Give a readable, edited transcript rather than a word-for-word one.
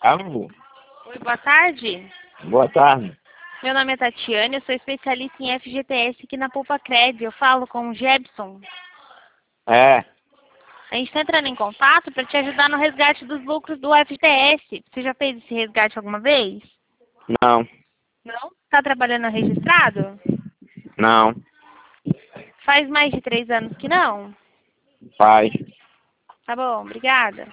Alô? Oi, boa tarde. Boa tarde. Meu nome é Tatiane, eu sou especialista em FGTS aqui na Poupa Cred. Eu falo com o Jebson. É, A gente está entrando em contato para te ajudar no resgate dos lucros do FGTS. Você já fez esse resgate alguma vez? não, Não? Está trabalhando registrado? não, Faz mais de 3 anos que não? faz. Tá bom, obrigada.